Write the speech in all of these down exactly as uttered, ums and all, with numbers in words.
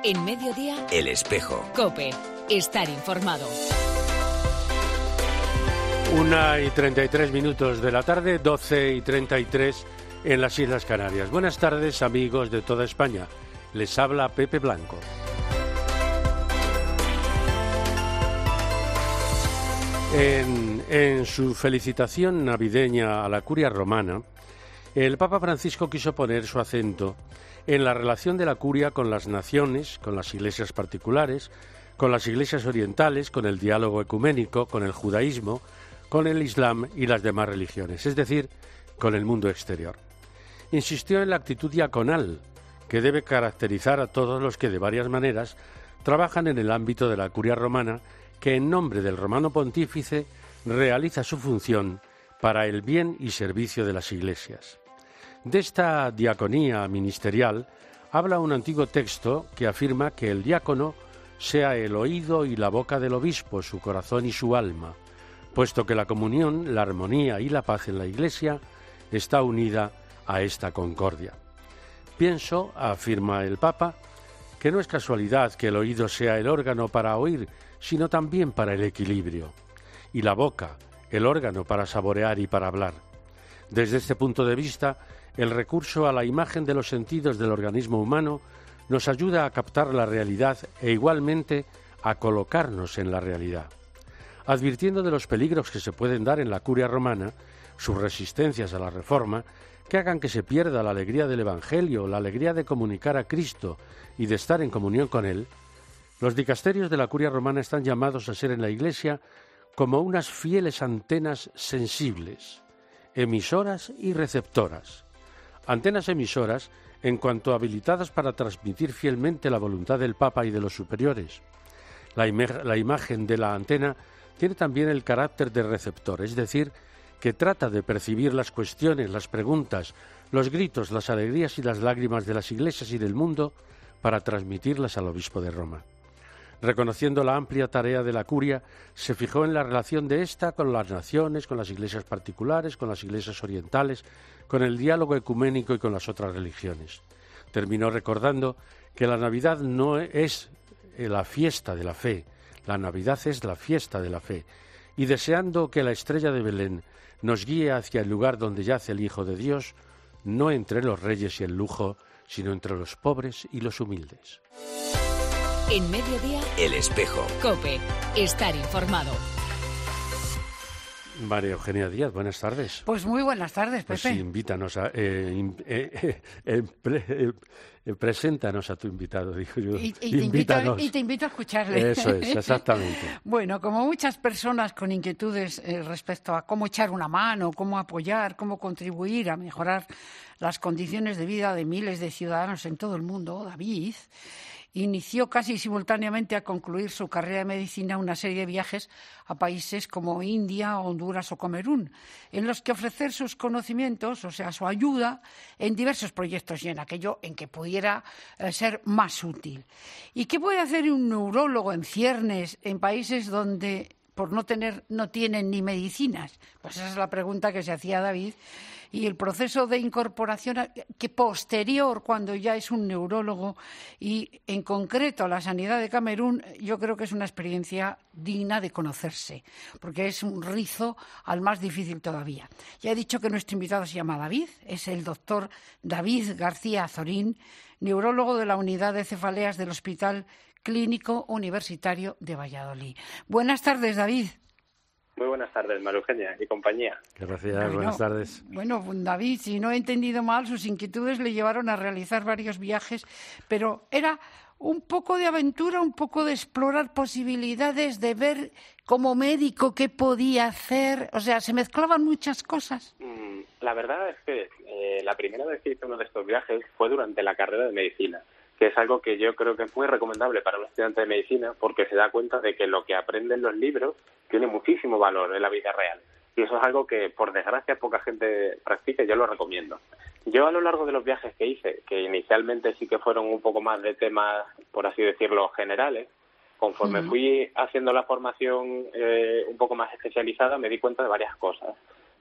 En Mediodía, El Espejo. COPE. Estar informado. Una y treinta y tres minutos de la tarde, doce y treinta y tres en las Islas Canarias. Buenas tardes, amigos de toda España. Les habla Pepe Blanco. En, en su felicitación navideña a la Curia Romana, el Papa Francisco quiso poner su acento en la relación de la Curia con las naciones, con las iglesias particulares, con las iglesias orientales, con el diálogo ecuménico, con el judaísmo, con el Islam y las demás religiones, es decir, con el mundo exterior. Insistió en la actitud diaconal que debe caracterizar a todos los que de varias maneras trabajan en el ámbito de la Curia Romana, que en nombre del Romano Pontífice realiza su función para el bien y servicio de las iglesias. De esta diaconía ministerial habla un antiguo texto que afirma que el diácono sea el oído y la boca del obispo, su corazón y su alma, puesto que la comunión, la armonía y la paz en la Iglesia está unida a esta concordia. Pienso, afirma el Papa, que no es casualidad que el oído sea el órgano para oír, sino también para el equilibrio, y la boca, el órgano para saborear y para hablar. Desde este punto de vista, el recurso a la imagen de los sentidos del organismo humano nos ayuda a captar la realidad e igualmente a colocarnos en la realidad. Advirtiendo de los peligros que se pueden dar en la Curia Romana, sus resistencias a la Reforma, que hagan que se pierda la alegría del Evangelio, la alegría de comunicar a Cristo y de estar en comunión con Él, los dicasterios de la Curia Romana están llamados a ser en la Iglesia como unas fieles antenas sensibles, emisoras y receptoras. Antenas emisoras en cuanto habilitadas para transmitir fielmente la voluntad del Papa y de los superiores. La, ima- la imagen de la antena tiene también el carácter de receptor, es decir, que trata de percibir las cuestiones, las preguntas, los gritos, las alegrías y las lágrimas de las iglesias y del mundo para transmitirlas al obispo de Roma. Reconociendo la amplia tarea de la Curia, se fijó en la relación de ésta con las naciones, con las iglesias particulares, con las iglesias orientales, con el diálogo ecuménico y con las otras religiones. Terminó recordando que la Navidad no es la fiesta de la fe, la Navidad es la fiesta de la fe, y deseando que la estrella de Belén nos guíe hacia el lugar donde yace el Hijo de Dios, no entre los reyes y el lujo, sino entre los pobres y los humildes. En Mediodía, El Espejo. COPE. Estar informado. María Eugenia Díaz, buenas tardes. Pues muy buenas tardes, Pepe. Pues sí, invítanos a... Eh, in- eh, eh, eh, pre- eh, eh, preséntanos a tu invitado, dijo yo. Y, y, te invito, Invítanos. y te invito a escucharle. Eso es, exactamente. Bueno, como muchas personas con inquietudes eh, respecto a cómo echar una mano, cómo apoyar, cómo contribuir a mejorar las condiciones de vida de miles de ciudadanos en todo el mundo, David inició casi simultáneamente a concluir su carrera de medicina una serie de viajes a países como India, Honduras o Camerún, en los que ofrecer sus conocimientos, o sea, su ayuda, en diversos proyectos y en aquello en que pudiera eh, ser más útil. ¿Y qué puede hacer un neurólogo en ciernes en países donde por no tener, no tienen ni medicinas? Pues esa es la pregunta que se hacía David. Y el proceso de incorporación que posterior, cuando ya es un neurólogo, y en concreto la sanidad de Camerún, yo creo que es una experiencia digna de conocerse, porque es un rizo al más difícil todavía. Ya he dicho que nuestro invitado se llama David, es el doctor David García Azorín, neurólogo de la unidad de cefaleas del Hospital Clínico Universitario de Valladolid. Buenas tardes, David. Muy buenas tardes, María Eugenia y compañía. Gracias, Bueno, buenas tardes. Bueno, David, si no he entendido mal, sus inquietudes le llevaron a realizar varios viajes, pero era un poco de aventura, un poco de explorar posibilidades, de ver como médico qué podía hacer. O sea, se mezclaban muchas cosas. Mm, La verdad es que eh, la primera vez que hice uno de estos viajes fue durante la carrera de medicina, que es algo que yo creo que es muy recomendable para un estudiante de medicina porque se da cuenta de que lo que aprende en los libros tiene muchísimo valor en la vida real. Y eso es algo que, por desgracia, poca gente practica y yo lo recomiendo. Yo, a lo largo de los viajes que hice, que inicialmente sí que fueron un poco más de temas, por así decirlo, generales, conforme uh-huh. fui haciendo la formación eh, un poco más especializada, me di cuenta de varias cosas.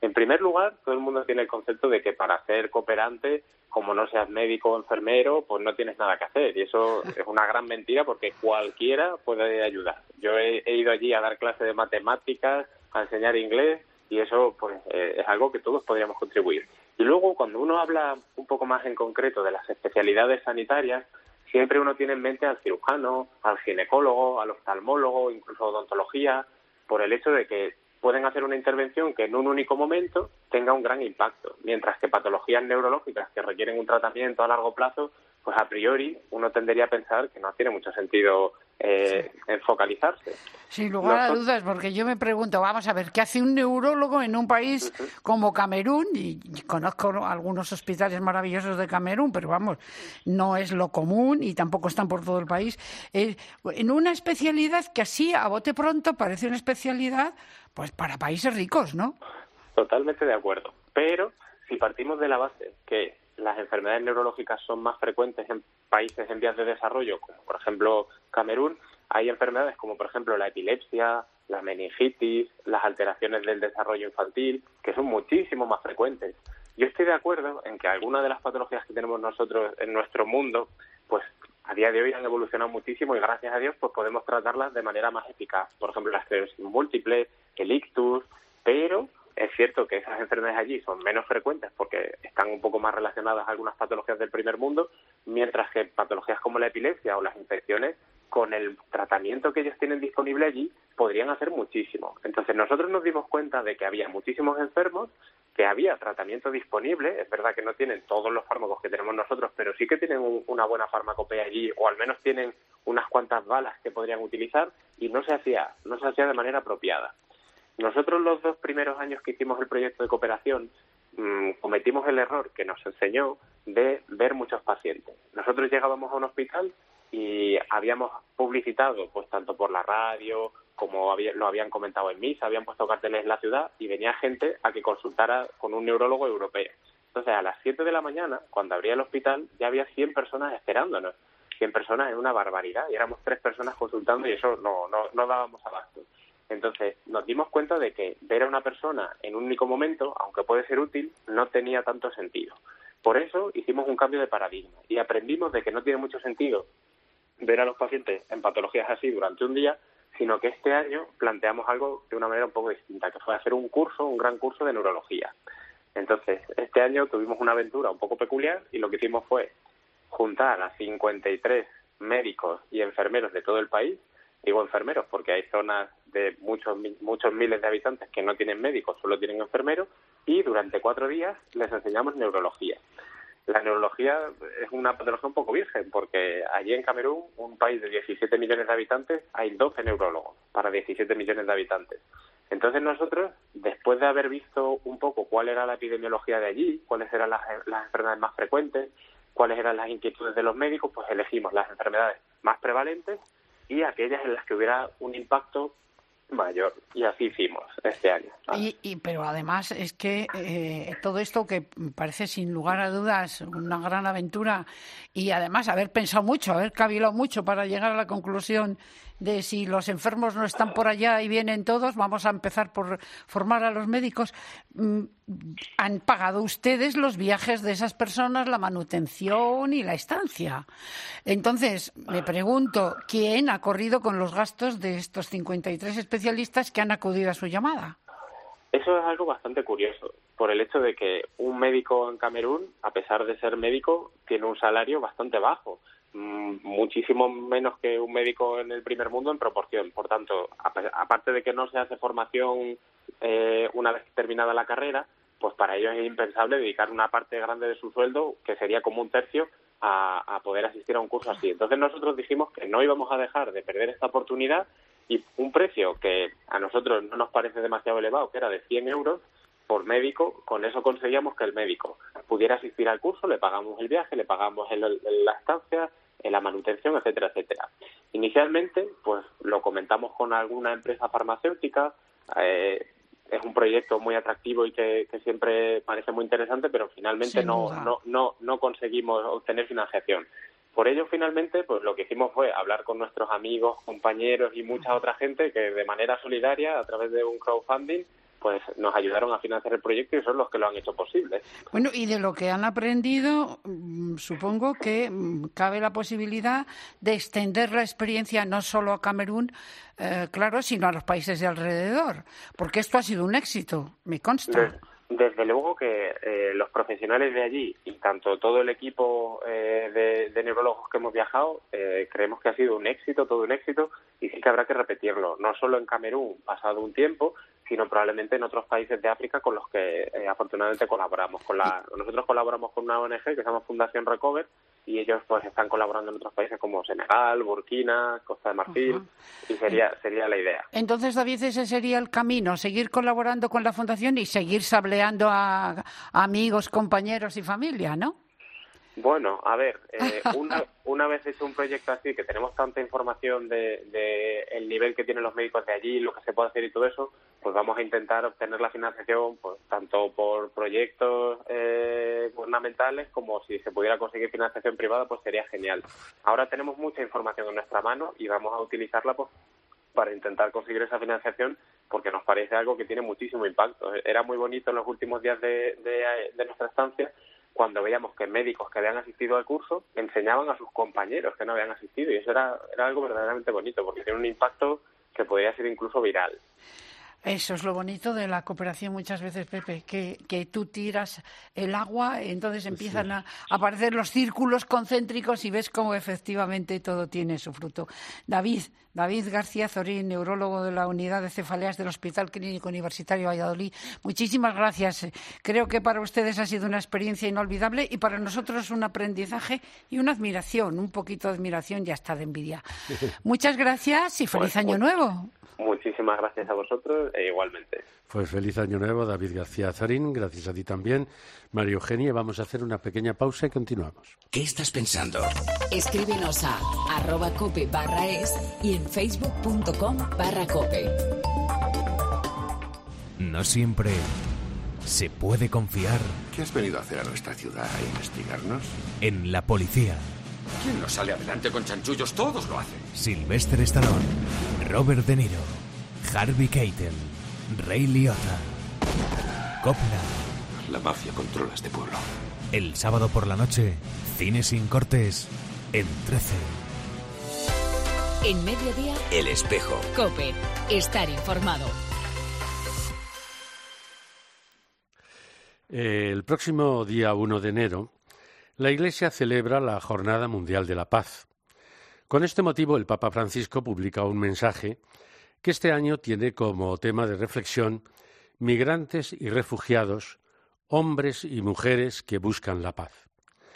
En primer lugar, todo el mundo tiene el concepto de que para ser cooperante, como no seas médico o enfermero, pues no tienes nada que hacer. Y eso es una gran mentira porque cualquiera puede ayudar. Yo he, he ido allí a dar clases de matemáticas, a enseñar inglés, y eso pues eh, es algo que todos podríamos contribuir. Y luego, cuando uno habla un poco más en concreto de las especialidades sanitarias, siempre uno tiene en mente al cirujano, al ginecólogo, al oftalmólogo, incluso odontología, por el hecho de que pueden hacer una intervención que en un único momento tenga un gran impacto, mientras que patologías neurológicas que requieren un tratamiento a largo plazo, pues a priori uno tendería a pensar que no tiene mucho sentido eh, sí. en focalizarse. Sin lugar a dudas, porque yo me pregunto, vamos a ver, ¿qué hace un neurólogo en un país uh-huh. como Camerún? Y, y conozco algunos hospitales maravillosos de Camerún, pero vamos, no es lo común y tampoco están por todo el país. Eh, en una especialidad que así, a bote pronto, parece una especialidad pues para países ricos, ¿no? Totalmente de acuerdo. Pero si partimos de la base que las enfermedades neurológicas son más frecuentes en países en vías de desarrollo, como por ejemplo Camerún, hay enfermedades como por ejemplo la epilepsia, la meningitis, las alteraciones del desarrollo infantil, que son muchísimo más frecuentes. Yo estoy de acuerdo en que algunas de las patologías que tenemos nosotros en nuestro mundo, pues a día de hoy han evolucionado muchísimo y gracias a Dios pues podemos tratarlas de manera más eficaz. Por ejemplo, la esclerosis múltiple, el ictus, pero es cierto que esas enfermedades allí son menos frecuentes porque están un poco más relacionadas a algunas patologías del primer mundo, mientras que patologías como la epilepsia o las infecciones, con el tratamiento que ellos tienen disponible allí, podrían hacer muchísimo. Entonces nosotros nos dimos cuenta de que había muchísimos enfermos, que había tratamiento disponible. Es verdad que no tienen todos los fármacos que tenemos nosotros, pero sí que tienen un, una buena farmacopea allí, o al menos tienen unas cuantas balas que podrían utilizar, y no se hacía, no se hacía de manera apropiada. Nosotros los dos primeros años que hicimos el proyecto de cooperación mmm, cometimos el error que nos enseñó de ver muchos pacientes. Nosotros llegábamos a un hospital y habíamos publicitado, pues tanto por la radio como había, lo habían comentado en misa, habían puesto carteles en la ciudad y venía gente a que consultara con un neurólogo europeo. Entonces, a las siete de la mañana, cuando abría el hospital, ya había cien personas esperándonos. cien personas es una barbaridad y éramos tres personas consultando y eso no, no, no dábamos abasto. Entonces, nos dimos cuenta de que ver a una persona en un único momento, aunque puede ser útil, no tenía tanto sentido. Por eso hicimos un cambio de paradigma y aprendimos de que no tiene mucho sentido ver a los pacientes en patologías así durante un día, sino que este año planteamos algo de una manera un poco distinta, que fue hacer un curso, un gran curso de neurología. Entonces, este año tuvimos una aventura un poco peculiar y lo que hicimos fue juntar a cincuenta y tres médicos y enfermeros de todo el país. Digo enfermeros porque hay zonas de muchos muchos miles de habitantes que no tienen médicos, solo tienen enfermeros, y durante cuatro días les enseñamos neurología. La neurología es una patología un poco virgen, porque allí en Camerún, un país de diecisiete millones de habitantes, hay doce neurólogos para diecisiete millones de habitantes. Entonces nosotros, después de haber visto un poco cuál era la epidemiología de allí, cuáles eran las, las enfermedades más frecuentes, cuáles eran las inquietudes de los médicos, pues elegimos las enfermedades más prevalentes y aquellas en las que hubiera un impacto mayor, y así hicimos este año. Y, y pero además es que eh, todo esto que parece sin lugar a dudas una gran aventura, y además haber pensado mucho, haber cavilado mucho para llegar a la conclusión de si los enfermos no están por allá y vienen todos, vamos a empezar por formar a los médicos. Han pagado ustedes los viajes de esas personas, la manutención y la estancia. Entonces, me pregunto, ¿quién ha corrido con los gastos de estos cincuenta y tres especialistas que han acudido a su llamada? Eso es algo bastante curioso, por el hecho de que un médico en Camerún, a pesar de ser médico, tiene un salario bastante bajo, muchísimo menos que un médico en el primer mundo en proporción. Por tanto, aparte de que no se hace formación eh, una vez terminada la carrera, pues para ellos es impensable dedicar una parte grande de su sueldo, que sería como un tercio, a, a poder asistir a un curso así. Entonces nosotros dijimos que no íbamos a dejar de perder esta oportunidad, y un precio que a nosotros no nos parece demasiado elevado, que era de cien euros por médico, con eso conseguíamos que el médico pudiera asistir al curso, le pagamos el viaje, le pagamos el, el, la estancia, en la manutención, etcétera, etcétera. Inicialmente, pues lo comentamos con alguna empresa farmacéutica, eh, es un proyecto muy atractivo y que, que siempre parece muy interesante, pero finalmente no, no, no, no conseguimos obtener financiación. Por ello, finalmente, pues lo que hicimos fue hablar con nuestros amigos, compañeros y mucha otra gente que de manera solidaria, a través de un crowdfunding, pues nos ayudaron a financiar el proyecto y son los que lo han hecho posible. Bueno, y de lo que han aprendido, supongo que cabe la posibilidad de extender la experiencia no solo a Camerún, eh, claro, sino a los países de alrededor, porque esto ha sido un éxito, me consta. Desde, desde luego que eh, los profesionales de allí y tanto todo el equipo eh, de, de neurólogos que hemos viajado, eh, creemos que ha sido un éxito, todo un éxito, y sí que habrá que repetirlo, no solo en Camerún, pasado un tiempo, sino probablemente en otros países de África con los que eh, afortunadamente colaboramos. Con la, nosotros colaboramos con una O N G que se llama Fundación Recover y ellos pues están colaborando en otros países como Senegal, Burkina, Costa de Marfil, uh-huh. y sería sería la idea. Entonces, David, ese sería el camino, seguir colaborando con la Fundación y seguir sableando a, a amigos, compañeros y familia, ¿no? Bueno, a ver, eh, una, una vez hecho un proyecto así, que tenemos tanta información de, de el nivel que tienen los médicos de allí, lo que se puede hacer y todo eso, pues vamos a intentar obtener la financiación pues tanto por proyectos eh, gubernamentales como si se pudiera conseguir financiación privada, pues sería genial. Ahora tenemos mucha información en nuestra mano y vamos a utilizarla pues para intentar conseguir esa financiación porque nos parece algo que tiene muchísimo impacto. Era muy bonito en los últimos días de, de, de nuestra estancia cuando veíamos que médicos que habían asistido al curso enseñaban a sus compañeros que no habían asistido y eso era, era algo verdaderamente bonito porque tiene un impacto que podría ser incluso viral. Eso es lo bonito de la cooperación muchas veces, Pepe, que, que tú tiras el agua y entonces empiezan sí. a aparecer los círculos concéntricos y ves cómo efectivamente todo tiene su fruto. David, David García Zorín, neurólogo de la Unidad de Cefaleas del Hospital Clínico Universitario Valladolid, muchísimas gracias. Creo que para ustedes ha sido una experiencia inolvidable y para nosotros un aprendizaje y una admiración, un poquito de admiración y hasta de envidia. Muchas gracias y feliz pues, año pues. nuevo. Muchísimas gracias a vosotros e igualmente. Pues feliz año nuevo, David García Zorín, gracias a ti también. María Eugenia, vamos a hacer una pequeña pausa y continuamos. ¿Qué estás pensando? Escríbenos a arroba cope barra es y en facebook punto com barra cope. No siempre se puede confiar. ¿Qué has venido a hacer a nuestra ciudad? ¿A investigarnos? En la policía. ¿Quién no sale adelante con chanchullos? Todos lo hacen. Sylvester Stallone, Robert De Niro, Harvey Keitel, Ray Liotta, Coppola. La mafia controla este pueblo. El sábado por la noche, cine sin cortes, en trece. En Mediodía, El Espejo. Cope, estar informado. El próximo día uno de enero, la Iglesia celebra la Jornada Mundial de la Paz. Con este motivo, el Papa Francisco publica un mensaje que este año tiene como tema de reflexión migrantes y refugiados, hombres y mujeres que buscan la paz.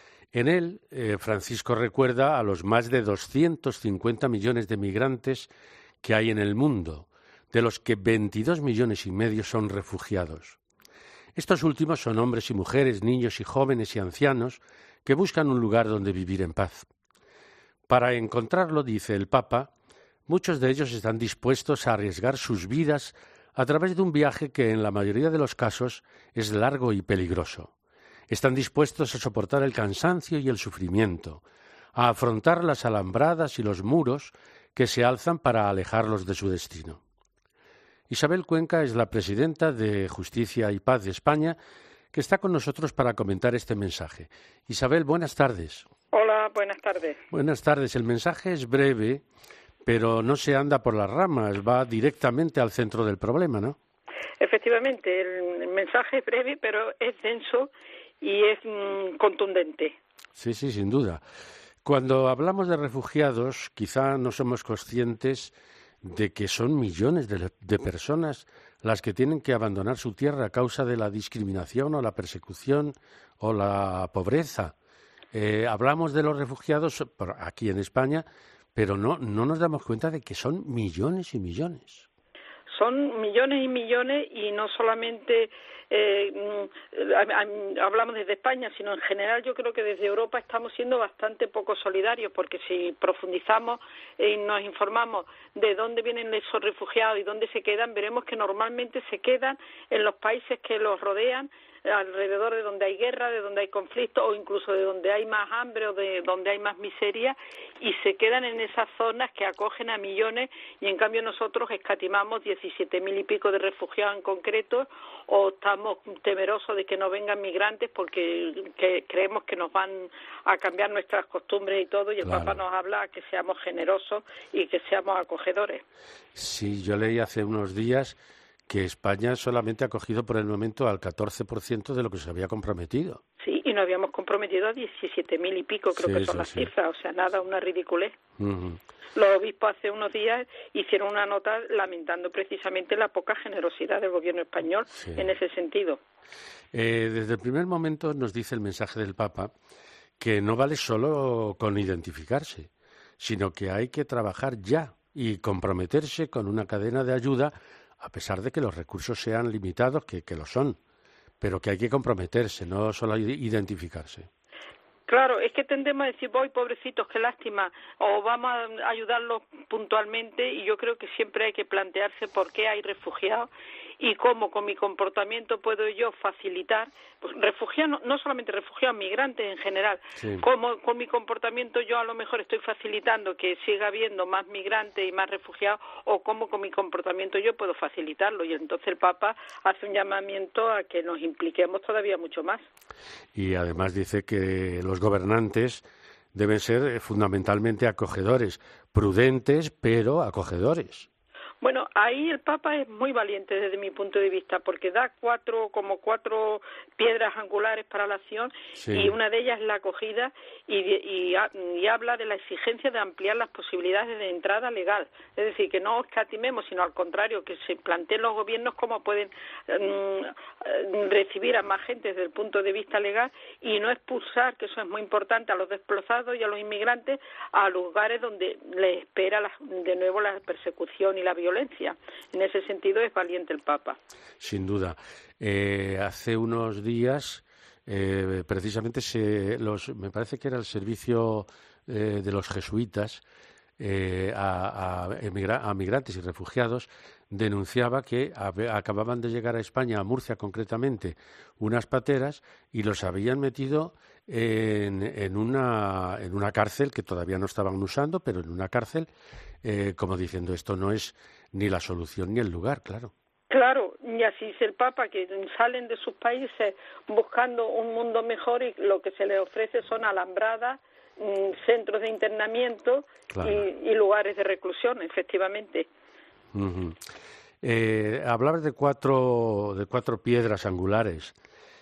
En él, eh, Francisco recuerda a los más de doscientos cincuenta millones de migrantes que hay en el mundo, de los que veintidós millones y medio son refugiados. Estos últimos son hombres y mujeres, niños y jóvenes y ancianos que buscan un lugar donde vivir en paz. Para encontrarlo, dice el Papa, muchos de ellos están dispuestos a arriesgar sus vidas a través de un viaje que en la mayoría de los casos es largo y peligroso. Están dispuestos a soportar el cansancio y el sufrimiento, a afrontar las alambradas y los muros que se alzan para alejarlos de su destino. Isabel Cuenca es la presidenta de Justicia y Paz de España, que está con nosotros para comentar este mensaje. Isabel, buenas tardes. Hola, buenas tardes. Buenas tardes. El mensaje es breve, pero no se anda por las ramas, va directamente al centro del problema, ¿no? Efectivamente, el mensaje es breve, pero es denso y es mm, contundente. Sí, sí, sin duda. Cuando hablamos de refugiados, quizá no somos conscientes de que son millones de, de personas las que tienen que abandonar su tierra a causa de la discriminación o la persecución o la pobreza. Eh, hablamos de los refugiados aquí en España, pero no, no nos damos cuenta de que son millones y millones. Son millones y millones y no solamente eh, hablamos desde España, sino en general yo creo que desde Europa estamos siendo bastante poco solidarios, porque si profundizamos y nos informamos de dónde vienen esos refugiados y dónde se quedan, veremos que normalmente se quedan en los países que los rodean, alrededor de donde hay guerra, de donde hay conflicto o incluso de donde hay más hambre o de donde hay más miseria, y se quedan en esas zonas que acogen a millones, y en cambio nosotros escatimamos diecisiete mil y pico de refugiados en concreto, o estamos temerosos de que no vengan migrantes porque que creemos que nos van a cambiar nuestras costumbres y todo, y el Claro. Papa nos habla que seamos generosos y que seamos acogedores. Sí, yo leí hace unos días que España solamente ha acogido por el momento al catorce por ciento de lo que se había comprometido. Sí, y nos habíamos comprometido a diecisiete mil y pico, creo Sí, que son sí, las sí. cifras, o sea, nada, una ridiculez. Ujú. Los obispos hace unos días hicieron una nota lamentando precisamente la poca generosidad del gobierno español Sí. en ese sentido. Eh, desde el primer momento nos dice el mensaje del Papa que no vale solo con identificarse, sino que hay que trabajar ya y comprometerse con una cadena de ayuda, a pesar de que los recursos sean limitados, que, que lo son, pero que hay que comprometerse, no solo identificarse. Claro, es que tendemos a decir, voy, pobrecitos, qué lástima, o vamos a ayudarlos puntualmente, y yo creo que siempre hay que plantearse por qué hay refugiados y cómo con mi comportamiento puedo yo facilitar, pues, refugiados, no solamente refugiados, migrantes en general, Sí. cómo con mi comportamiento yo a lo mejor estoy facilitando que siga habiendo más migrantes y más refugiados, o cómo con mi comportamiento yo puedo facilitarlo, y entonces el Papa hace un llamamiento a que nos impliquemos todavía mucho más. Y además dice que los gobernantes deben ser eh, fundamentalmente acogedores, prudentes, pero acogedores. Bueno, ahí el Papa es muy valiente desde mi punto de vista, porque da cuatro, como cuatro piedras angulares para la acción, Sí. y una de ellas es la acogida, y, y, y habla de la exigencia de ampliar las posibilidades de entrada legal. Es decir, que no escatimemos, sino al contrario, que se planteen los gobiernos cómo pueden mm, recibir a más gente desde el punto de vista legal, y no expulsar, que eso es muy importante, a los desplazados y a los inmigrantes a lugares donde les espera la, de nuevo la persecución y la violencia. En ese sentido es valiente el Papa. Sin duda. Eh, hace unos días, eh, precisamente, se, los, me parece que era el servicio eh, de los jesuitas eh, a, a, emigra, a migrantes y refugiados, denunciaba que hab- acababan de llegar a España, a Murcia concretamente, unas pateras, y los habían metido en, en, una, en una cárcel que todavía no estaban usando, pero en una cárcel, eh, como diciendo, esto no es ni la solución ni el lugar, claro. Claro, y así dice el Papa, que salen de sus países buscando un mundo mejor, y lo que se les ofrece son alambradas, centros de internamiento, Claro. y, y lugares de reclusión, efectivamente. Uh-huh. Eh, hablabas de cuatro, de cuatro piedras angulares.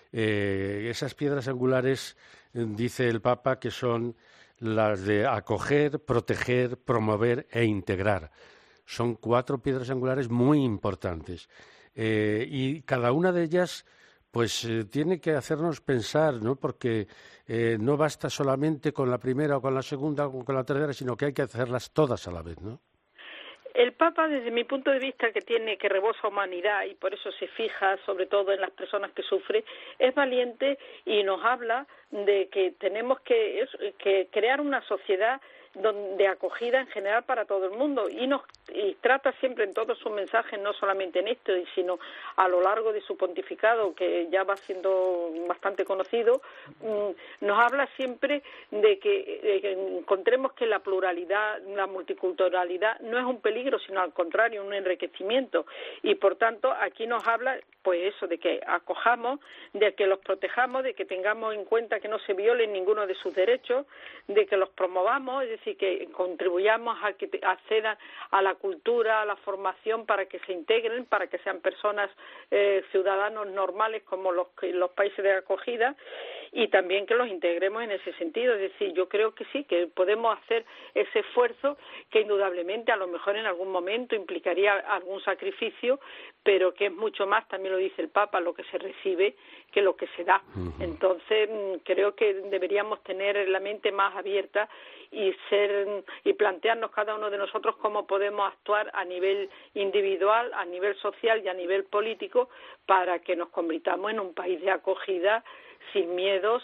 Eh, esas piedras angulares, eh, dice el Papa, que son las de acoger, proteger, promover e integrar. Son cuatro piedras angulares muy importantes. Eh, y cada una de ellas pues eh, tiene que hacernos pensar, ¿no? Porque eh, no basta solamente con la primera o con la segunda o con la tercera, sino que hay que hacerlas todas a la vez, ¿no? El Papa, desde mi punto de vista, que tiene que rebosa humanidad y por eso se fija sobre todo en las personas que sufren, es valiente y nos habla de que tenemos que, que crear una sociedad de acogida en general para todo el mundo, y nos y trata siempre en todos sus mensajes, no solamente en esto, sino a lo largo de su pontificado, que ya va siendo bastante conocido, nos habla siempre de que eh, encontremos que la pluralidad, la multiculturalidad no es un peligro, sino al contrario, un enriquecimiento, y por tanto aquí nos habla pues eso, de que acojamos, de que los protejamos, de que tengamos en cuenta que no se violen ninguno de sus derechos, de que los promovamos, es decir, que contribuyamos a que accedan a la cultura, a la formación, para que se integren, para que sean personas, eh, ciudadanos normales como los, los países de acogida, y también que los integremos en ese sentido. Es decir, yo creo que sí, que podemos hacer ese esfuerzo que indudablemente a lo mejor en algún momento implicaría algún sacrificio, pero que es mucho más, también lo dice el Papa, lo que se recibe que lo que se da. Uh-huh. Entonces, creo que deberíamos tener la mente más abierta y ser y plantearnos cada uno de nosotros cómo podemos actuar a nivel individual, a nivel social y a nivel político para que nos convirtamos en un país de acogida sin miedos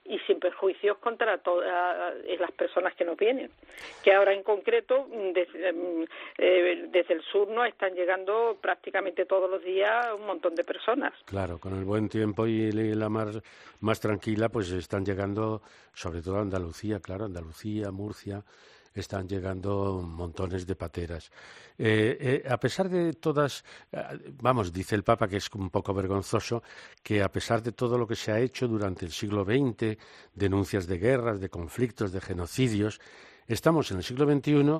y sin perjuicios contra todas las personas que nos vienen, que ahora en concreto desde, eh, desde el sur nos están llegando prácticamente todos los días un montón de personas. Claro, con el buen tiempo y la mar más tranquila, pues están llegando, sobre todo a Andalucía, claro, Andalucía, Murcia, están llegando montones de pateras. Eh, eh, a pesar de todas, eh, vamos, dice el Papa que es un poco vergonzoso, que a pesar de todo lo que se ha hecho durante el siglo veinte, denuncias de guerras, de conflictos, de genocidios, estamos en el siglo veintiuno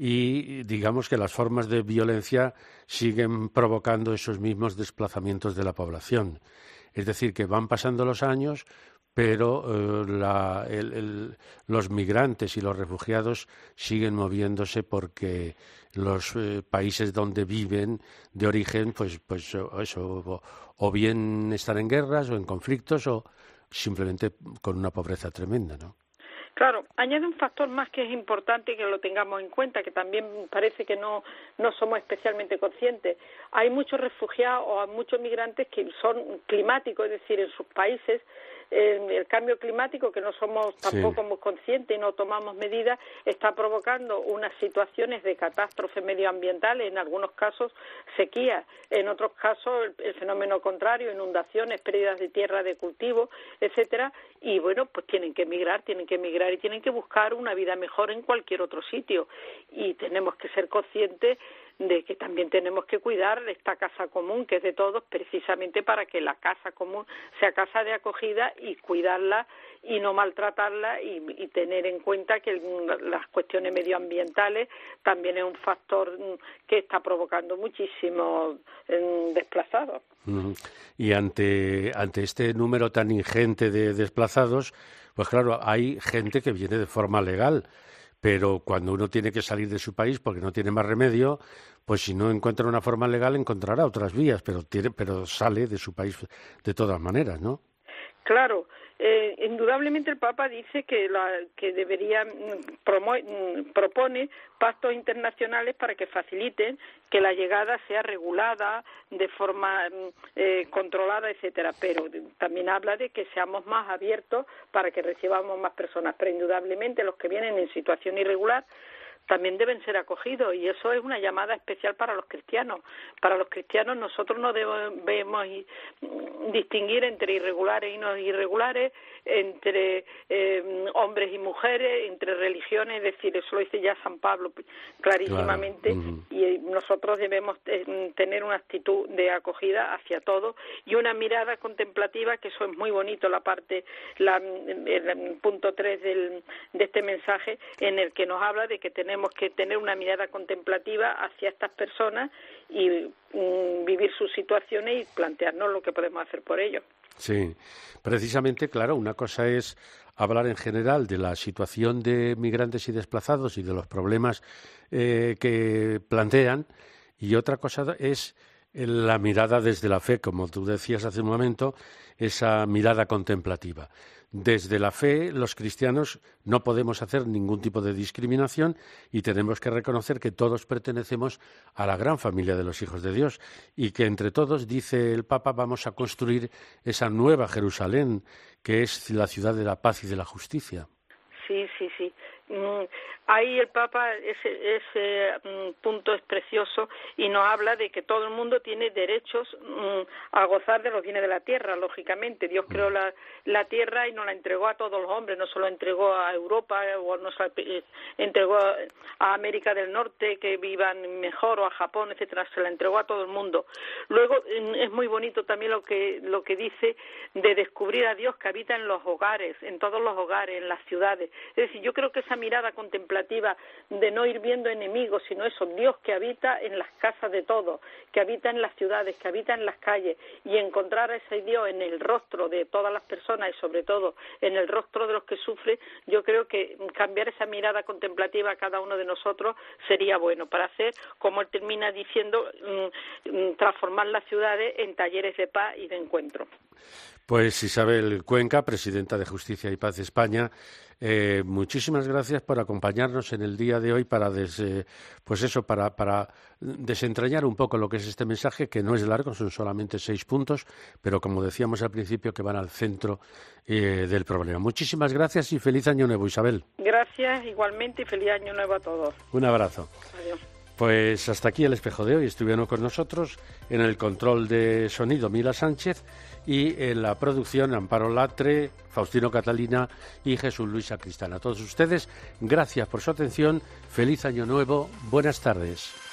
y digamos que las formas de violencia siguen provocando esos mismos desplazamientos de la población. Es decir, que van pasando los años, pero eh, la, el, el, los migrantes y los refugiados siguen moviéndose porque los eh, países donde viven de origen, pues, pues eso, o, o bien están en guerras o en conflictos o simplemente con una pobreza tremenda, ¿no? Claro, añade un factor más que es importante que lo tengamos en cuenta, que también parece que no, no somos especialmente conscientes. Hay muchos refugiados o hay muchos migrantes que son climáticos, es decir, en sus países el, el cambio climático, que no somos tampoco sí. muy conscientes y no tomamos medidas, está provocando unas situaciones de catástrofes medioambientales, en algunos casos sequías, en otros casos el, el fenómeno contrario, inundaciones, pérdidas de tierra de cultivo, etcétera, y bueno, pues tienen que emigrar, tienen que emigrar y tienen que buscar una vida mejor en cualquier otro sitio, y tenemos que ser conscientes de que también tenemos que cuidar esta casa común, que es de todos, precisamente para que la casa común sea casa de acogida y cuidarla y no maltratarla y, y tener en cuenta que las cuestiones medioambientales también es un factor que está provocando muchísimos eh, desplazados. Uh-huh. Y ante, ante este número tan ingente de desplazados, pues claro, hay gente que viene de forma legal, pero cuando uno tiene que salir de su país porque no tiene más remedio, pues si no encuentra una forma legal encontrará otras vías, pero tiene, pero sale de su país de todas maneras, ¿no? Claro, eh, indudablemente el Papa dice que, la, que debería promo, propone pactos internacionales para que faciliten que la llegada sea regulada de forma eh, controlada, etcétera. Pero también habla de que seamos más abiertos para que recibamos más personas. Pero indudablemente los que vienen en situación irregular también deben ser acogidos, y eso es una llamada especial para los cristianos. Para los cristianos nosotros no debemos distinguir entre irregulares y no irregulares, entre eh, hombres y mujeres, entre religiones, es decir, eso lo dice ya San Pablo clarísimamente, claro. uh-huh. y nosotros debemos eh, tener una actitud de acogida hacia todos y una mirada contemplativa, que eso es muy bonito, la parte, la, el, el punto tres del, de este mensaje, en el que nos habla de que tenemos que tener una mirada contemplativa hacia estas personas y mm, vivir sus situaciones y plantearnos lo que podemos hacer por ellos. Sí, precisamente, claro, una cosa es hablar en general de la situación de migrantes y desplazados y de los problemas eh, que plantean, y otra cosa es la mirada desde la fe, como tú decías hace un momento, esa mirada contemplativa. Desde la fe, los cristianos no podemos hacer ningún tipo de discriminación y tenemos que reconocer que todos pertenecemos a la gran familia de los hijos de Dios y que entre todos, dice el Papa, vamos a construir esa nueva Jerusalén, que es la ciudad de la paz y de la justicia. Sí, sí, sí. Mm, ahí el Papa, ese, ese mm, punto es precioso y nos habla de que todo el mundo tiene derechos mm, a gozar de los bienes de la tierra, lógicamente. Dios creó la, la tierra y nos la entregó a todos los hombres, no solo entregó a Europa o nos la entregó a, a América del Norte, que vivan mejor, o a Japón, etcétera, se la entregó a todo el mundo. Luego mm, es muy bonito también lo que, lo que dice de descubrir a Dios que habita en los hogares, en todos los hogares, en las ciudades. Es decir, yo creo que esa mirada contemplativa de no ir viendo enemigos, sino eso, Dios que habita en las casas de todos, que habita en las ciudades, que habita en las calles, y encontrar a ese Dios en el rostro de todas las personas y sobre todo en el rostro de los que sufren, yo creo que cambiar esa mirada contemplativa a cada uno de nosotros sería bueno para hacer, como él termina diciendo, transformar las ciudades en talleres de paz y de encuentro. Pues Isabel Cuenca, presidenta de Justicia y Paz de España, Eh, muchísimas gracias por acompañarnos en el día de hoy para des, eh, pues eso, para, para desentrañar un poco lo que es este mensaje, que no es largo, son solamente seis puntos, pero como decíamos al principio, que van al centro eh, del problema. Muchísimas gracias y feliz año nuevo, Isabel. Gracias, igualmente, y feliz año nuevo a todos. Un abrazo. Adiós. Pues hasta aquí el espejo de hoy. Estuvieron con nosotros en el control de sonido Mila Sánchez y en la producción Amparo Latre, Faustino Catalina y Jesús Luis Sacristán. A todos ustedes, gracias por su atención. Feliz año nuevo. Buenas tardes.